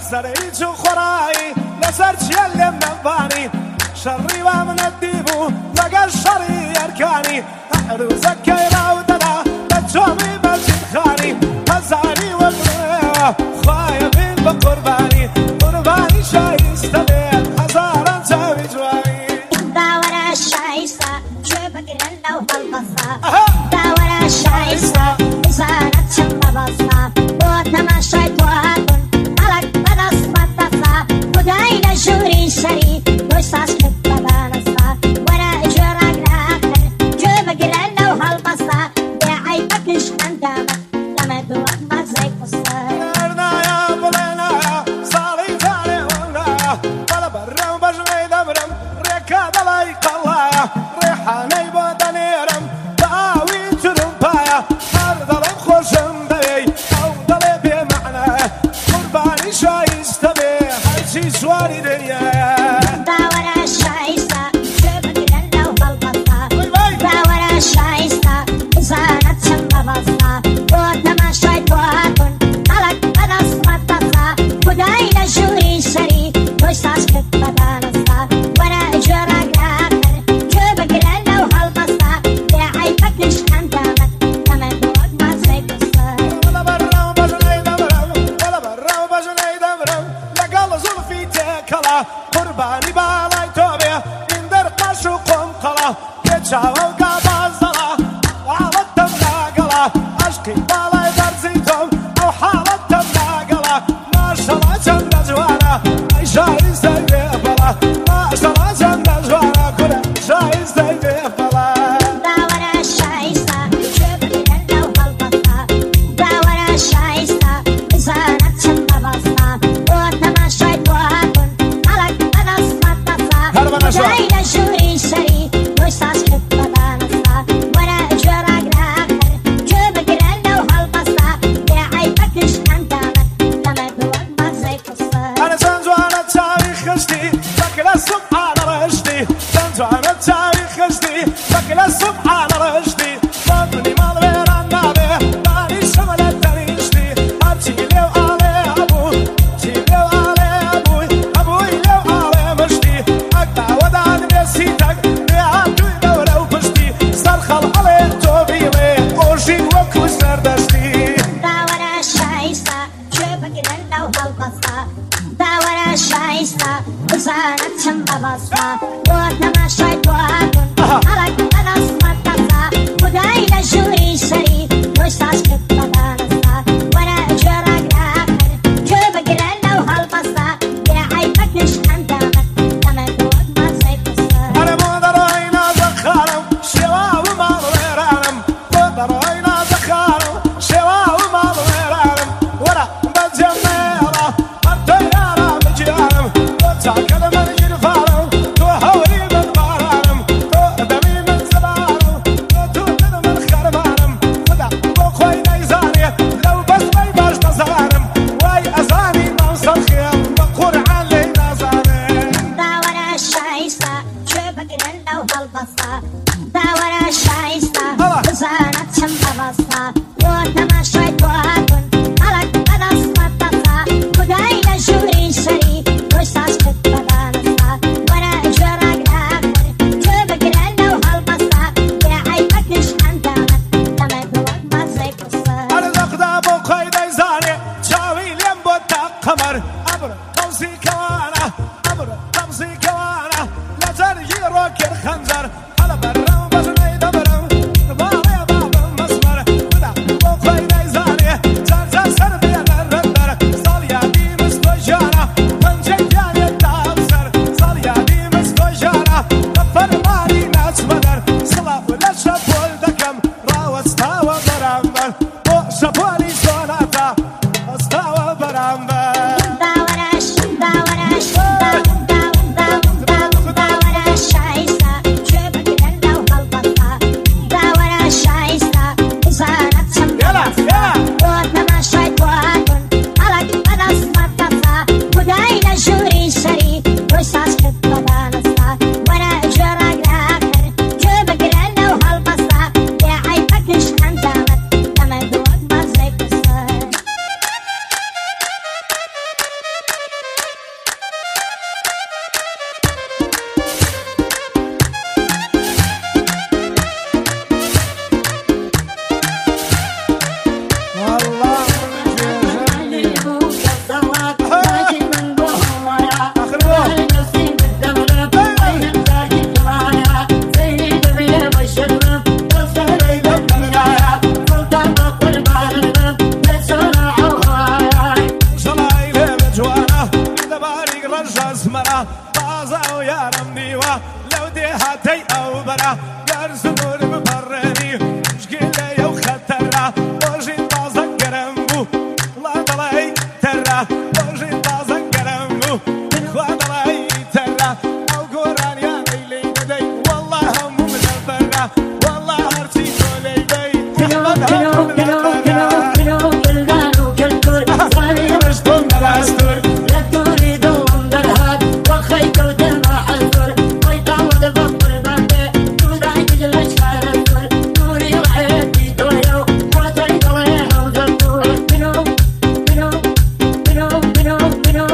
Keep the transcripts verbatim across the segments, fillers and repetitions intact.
سريج وخراي لسرج يلي منباني شري ومن الديبو لقى الشري يركاني عروسك يراودنا بتشومي مسجد خاني هزاني وبريا خايبين بقرباني قرباني شايستا بين هزارا تاوي جواني داورا الشايستا شبك لنا وهالبصا داورا الشايستا زانت شم بصا بوتنا ما شايت وهاكن ملك بدس مدفا وداينا شوري شري دوشتاش كتبا نصا وانا اجراك لاخر جبك لنا وهالبصا داعي بكش اندامك لما دوك ما زي قصة يا بلينا يا صالي تاني ونا بلا برا وبجني دبرم ريكا دلاي قلايا ريحاني بدنيرم داوي ترمبايا هردلم خوشم بي او دلي بمعنى قرباني شايستا بي هرشي سواري دنيا داورا الشايستا شبك لنا وهالبصا داورا الشايستا زانت شم بصا بوتنا ما شايت وهاكن ملك بدس مدفا وداينا شوري شري دوشتاش كتبا نصا وانا اجراك لاخر جبك لنا وهالبصا داعي بكش اندامك لما دوك ما زي قصة ولا برا وبجني دبرم ولا برا وبجني دبرم لقال زلفي تكلا قرباني بالاي توبي اندر قش وقمقلا يتشاوى وقابازلا وعلى التمناقلا اشكي بالاي درزيتم او حالة التمناقلا ما شاء الله جنة جوانا اي شاي زي بلا ما شاء الله جنة جوانا كل شاي زي بلا داورا الشايستا شبك لنا وهالبصا داورا الشايستا زانت شم بصا بوتنا ما شايت وهاكن ملك بدس مدفا هربنا شوي. وداينا شوري شري دوشتاش كتبا نصا وانا اجراك لاخر جبك لنا وهالبصا داعي بكش اندامك لما دوك ما زي قصة أنا زنجوانة تاريخ خشتي فكر السبحان رشدي زنجوانة تاريخ خشتي فكر السبحان رشدي فضني مال غير النابي باني شمل التريشتي أبشي ليو آلي أبوي شي ليو آلي أبوي أبوي ليو آلي مشتي أقطع ودان بيسيتك بيعبدوي دولة وبشتي سرخل علي توبي لي أوشي وكل سردشتي داورا الشايستا شبك لنا وهالبصا داورا الشايستا زانت شم بصا بوتنا ما شايت وهاكن ملك بدس مدفا وداينا شوري شري دوشتاش كتبا نصا وانا اجراك لاخر جبك لنا وهالبصا داعي بكش اندامك لما دوك ما زي قصة أنا مودروينا زخارم شوا ومال ويرانم مودروينا زخارم شوا ومال ويرانم ورا بجميلة الطيارة بجيانم وتاكل من جرفانم تو هوري من بارانم تو دمي من زبانم تو تدر من خربانم ودا بوخوي نيزاني لو بس ما يباش نزانم واي أزاني موصل خيام بقرعان لي نازاني داورا الشايستا شبك لنا وهالبصا داورا الشايستا زانت شم بصا بوتنا ما شايت وهاكن ملك بدس مدفا وداينا شوري شري دوشتاش كتبا نصا وانا اجراك لاخر جبك لنا وهالبصا داعي بكش اندامك لما دوك ما زي قصة أرزق بو قيد زاني شاوي لين بوتا قمر أبر قوسي كوانا أبر قوسي كوانا لا ترجي روك الخنجر على برا وبجني دبرم بالي باب مسمر ودا بو قيد زاني جرجر سربي الرندر صال يا دي مستوجانا من جياني التابسر صال يا دي مستوجانا نفر ماري ناس بدر صلاة ولا شبول دكم راوت استوى برامبر شبولي سوناتا استوى برامبر داورا برا بازا ويارم ديوا لو دي هاتي او برا قرص نور ببرني مشكلة يو خطرة وجي بازا قرمبو لا ضلعي ترى وجي بازا قرمبو خوا ضلعي ترى او قران يا ليلي بدي والله هم من البرا والله هرتي كولي بي كنو كنو كنو كنو كنو كلدانو كالكل صاري رشتم براستور لا تريدون درهاد وخيك ودمع حزر ويطاود بفر بانده تودعي تجلش خارفر نوري وحياتي دويو وطري طليها وزرطور كنو كنو كنو كنو كنو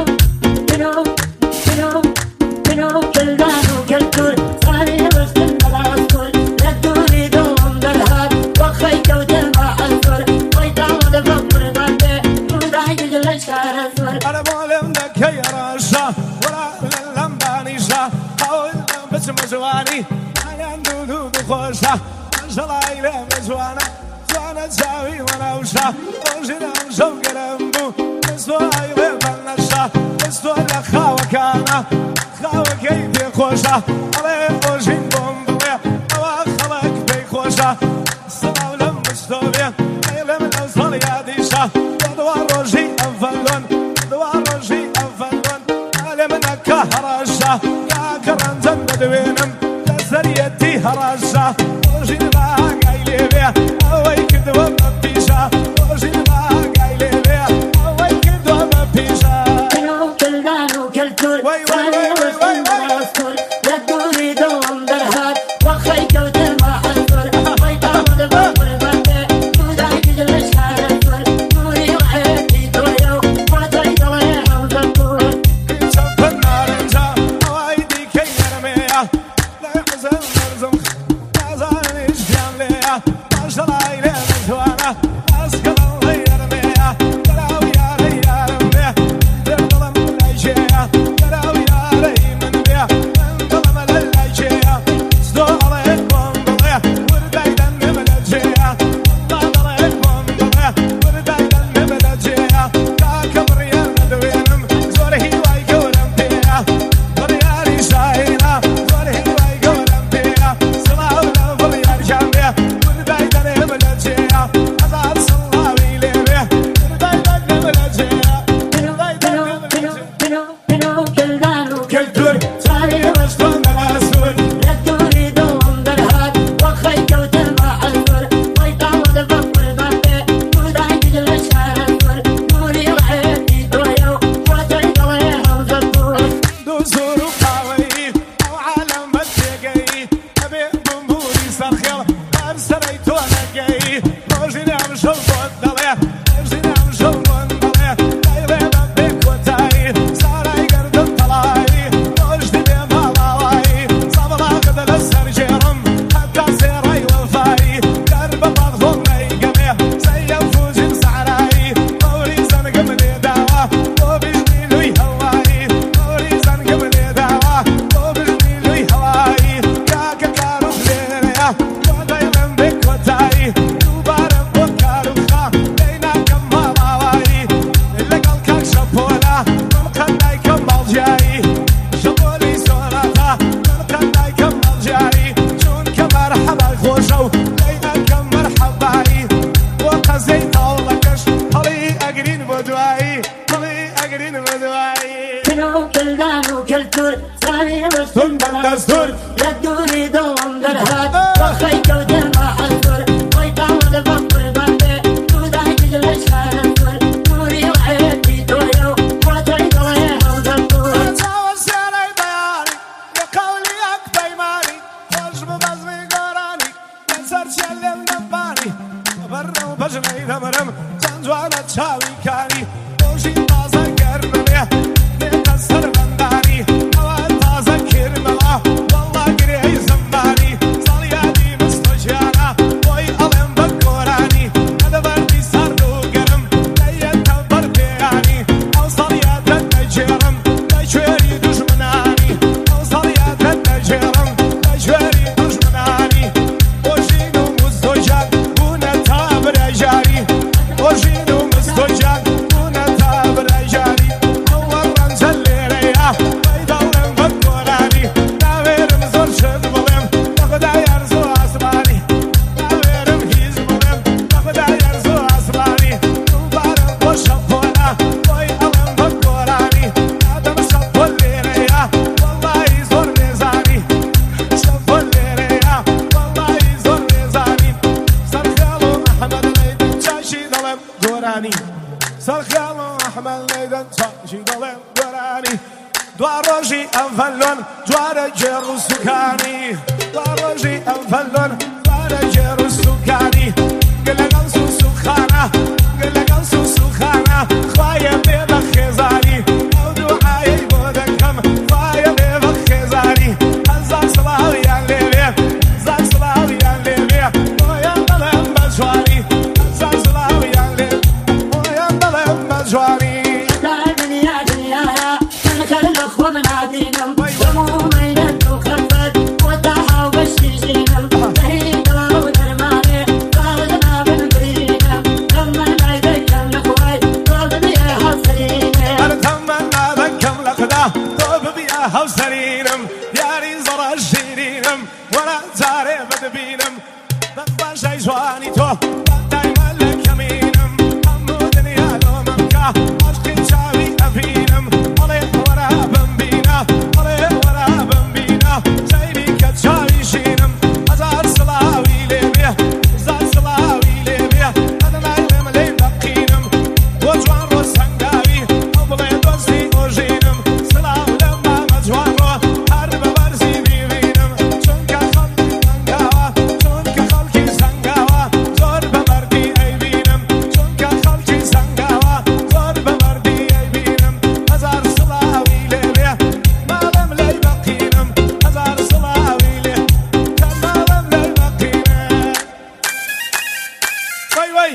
كنو كنو كنو كلدانو كالكل صاري رشتم براستور لا تريدون درهاد وخيك ودمع حزر ويطاود بفر بانده تودعي تجلش خارفر أنا مولم دك يا رشا ولا لم بانيشا حاول بس مزواني أنا ندودو بخوشا أنشلا إلى مزوانا زوانا تساوي وانا وشا وجنا مشو قرمبو نسوا إلى بنشا نسوا لخاوة كانا خاوة كيف خوشا علي وجين بومبويا أوا خلق بي خوشا السلام لم مستوبيا إلى من أوصل يا ديشا ودوار روجي أفلون دوار روجي أفلون على منك هرشا يا كرنزن بدوينم تسريتي هرشا روجي ما قايلي بيا أوي كدوا مبيشا روجي ما قايلي بيا أوي كدوا مبيشا كنو كلدانو كالكل وي وي صاري وي وي رشتم وي براستور لا تريدون درهاد وخيك ودمع حزر ويطاود بفر بانده تودعي تجلش خارفر نوري وحياتي دويو وطري طليها وزرطور سفر نارنجا أوايدي كي نرميها لا يحزن نرزم نازاني إشتيام ليها ما شاء الله إلي مزوانا أسكر الله يرميها قلاو يا ري يا رميها ترضلم العيشيها قلاو يا ري من بيها انظلم العيشيها سدو عليك بومبليها وردايدا نملجيها الله عليك بومبليها وردايدا نملجيها كاكبر يا ندوينم زورهي واي قولم فيها وريالي شاهينا زورهي واي قولم فيها سلاو لفل يرجم بيها وردايدا نملجيها أذاب صلاوي لي بيها وردايدا نملجيها كنو كنو كنو كنو كنو كلدانو كالدور صاري رشتم براستور لا تريدون درهاد وخيك ودمع حزر ويطاود بفر بانده تودعي تجلش خارفر نوري وحياتي دويو وطري طليها وزرطور دوزور وقاوي أو عالم بتجي أبي بمبوري سرخيل أرسلت وأنا جاي روجي نعم شو بندلي روجي نعم شو بندلي ليلة ببيك وتاي ساراي قرد طلاي روجي بما لاواي صبلا قد لسر جرم حتى سيراي وفاي قرب بضغم نيقمي سيب فوجي سعراي قولي زنقم لي دعوة وبجني لي هواي قولي زنقم لي دعوة وبجني لي هواي كاكا كارو خليريا ودايما بك وتاي دوبارا بوكارو خا لينا كما لاواي اللي قال كاك شابولا من قناي كمال جاي شابولي سوراتا من قناي كمال جاي جون كمرحبا خوشو لينا كمرحباي وقزي طاولكش هلي أقرين بدواي هلي أقرين بدواي كنو كلدانو كالكل صاري رشتم براستور لا تريدون درهاد وخيك ودمع حزر ويطاود بفر بانده تودعي تجلش خارفر نوري وحياتي دويو وطري طليها وزرطور تاول سيري بياني يقولي أكبي ماني وجب بزمي قراني ينسر شلل نباني برو بجني ذمرم زنجوانا تشاوي كاني وجي تازا قرنمي نتسر بنداني أوان تازا كرملا والله قري زنباني صليادي مستجانا وي ألم بكوراني هذا بردي سردو قرم ليت تبر بياني أو صلياد النجرم لجوري دجمناني أو صلياد النجرم لجوري دجمناني وجينو مزدوجان ونتابر جاري وجينو مزدوجان ونتابر سرخيام أحمل ليدن تاجي ضلم قراني دواروجي أنفلون جوار جيرو سكاني دواروجي أنفلون جوار جيرو سكاني قل قنصو سخانة قل قنصو سخانة خوايا بيبا خزاني أو دعاي بودكم خوايا بيبا خزاني هزار صلاوي عن ليبيا زار صلاوي عن ليبيا ويا ضلم مجواني هزار صلاوي عن ليبيا ويا ضلم مجواني دنيا دنيا تنخل الأخوة من عدينهم ومومين الدخفت وضحى وبشيشينهم تهيد الله ودرماني قادنا بالبرينهم تمنى ذكم لخوي طوب بيها وسرينهم أنا تمنى ذكم لخدا طوب بيها وسرينهم ياري زرع الشيرينهم ولا تعرف بدبينهم ضد شي جواني تو دايما لك يمينهم همو دنيا لو منكا عشقي شاوي أفينهم علي ورا بمبينا علي ورا بمبينا شايبي كتشاوي شينهم هزار صلاوي ليبيا هزار صلاوي ليبيا أنا نايلم لي بقينهم وجوان رو سنگاوي أبلي دوستي أوجينهم صلاو لما مجوان رو هرب برزي بيبينهم چونك خلقي سنگاوا چونك خلقي سنگاوا زور بمردي أيبينهم چونك خلقي سنگاوا زور بمردي أيبينهم هزار صلاوي ليبيا مالم لي بقينهم هزار صلاوي ليبيا كان مالم لي بقينهم وي وي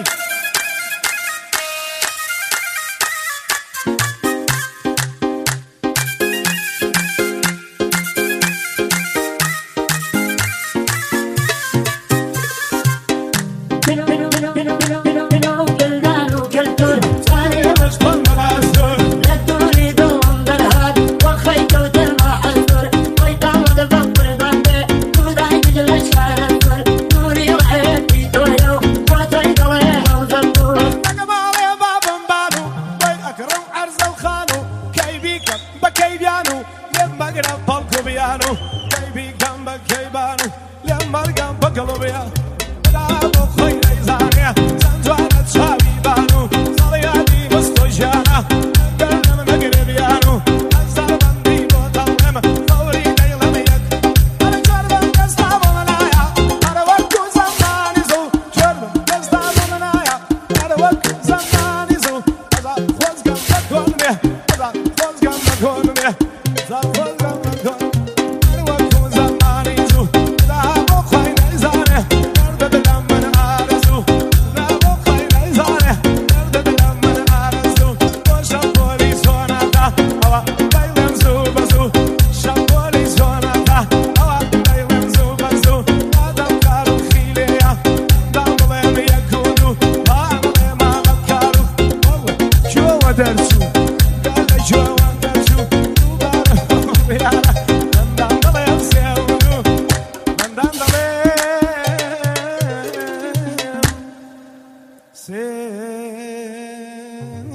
منو منو منو منو منو منو منو قلدان وقلدور صاري مشطن مراسل للدوري دوم درهاد وخيك وتلمع حزور ويطعم ودفقر ضنبي وداعي تجل أشعار الزور نوري وحياتي تويو وطيق عليها وزبور نقبالي باب بانو وين أكرم عرز الخانو كيبيك بكيبيانو لما قرب بالكوبيانو كيبيك بكيبانو لما قرب بالكوبيانو دابو خير إزانيا سنجوانا تشابي بانو صليادي مستوجانا قلم مقربيانو أنزل بندي بوطلم ثوري ديلميك أنا جربن كستابو منايا أنا وكو زماني زو جربن كستابو منايا أنا وكو زماني زو أزا خوزقم مكون بيه أزا خوزقم مكون بيه أزا خوزقم مكون أنا وكو زماني زو دابو خير إزانيا درد دلم عارزو دابو خير إزانيا درد دلم عارزو وشبولي سوناتا هوا دايلم زو بزو شبولي سوناتا هوا دايلم زو بزو آدم كارو خيليا داملم يكونو هاملم عمكارو والله شو ودرسو قال شو ودرسو دوباره بيارا من داملم سيونو من داملم سيونو